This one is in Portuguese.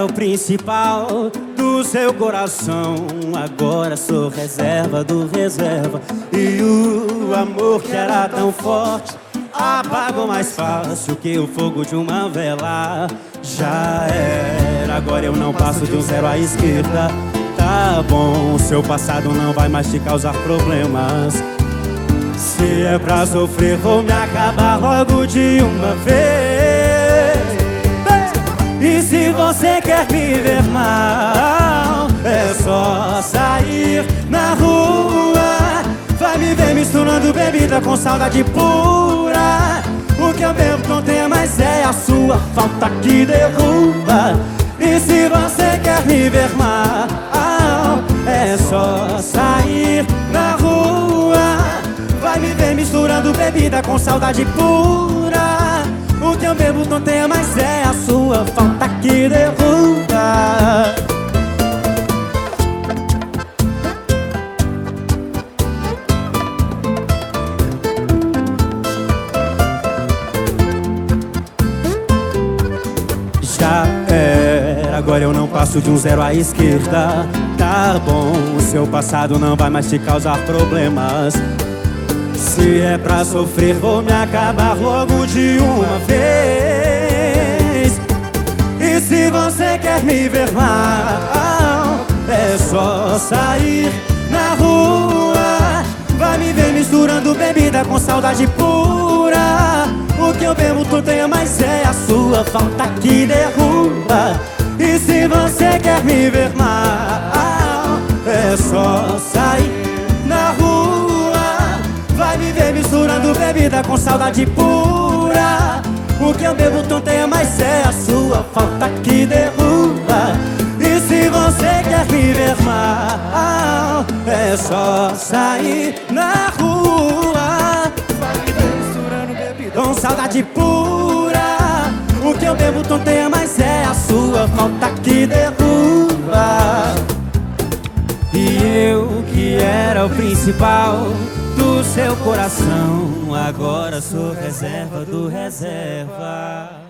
era o principal do seu coração, agora sou reserva do reserva. E o amor que era tão forte apagou mais fácil que o fogo de uma vela. Já era, agora eu não passo de um zero à esquerda. Tá bom, seu passado não vai mais te causar problemas. Se é pra sofrer, vou me acabar logo de uma vez. E se você quer me ver mal, é só sair na rua. Vai me ver misturando bebida com saudade pura. O que eu bebo não tem mais, é a sua falta que derruba. E se você quer me ver mal, é só sair na rua. Vai me ver misturando bebida com saudade pura. O que eu bebo não tem mais, é a sua falta que derruba. Já era, agora eu não passo de um zero à esquerda. Tá bom, o seu passado não vai mais te causar problemas. Se é pra sofrer, vou me acabar logo de uma vez. E se você quer me ver mal, é só sair na rua. Vai me ver misturando bebida com saudade pura. O que eu bebo tu tenha, mas é a sua falta que derruba. E se você quer me ver mal, é só sair na rua. Vai me ver misturando bebida com saudade pura. O que eu bebo tu tenha, mas é a sua falta que derruba. E se você quer me ver mal, é só sair na rua. Vai me ver misturando bebida com saudade pura. O que eu bebo tu tenha, mas é a sua falta que derruba. E eu que era o principal do seu coração, agora sou reserva do reserva.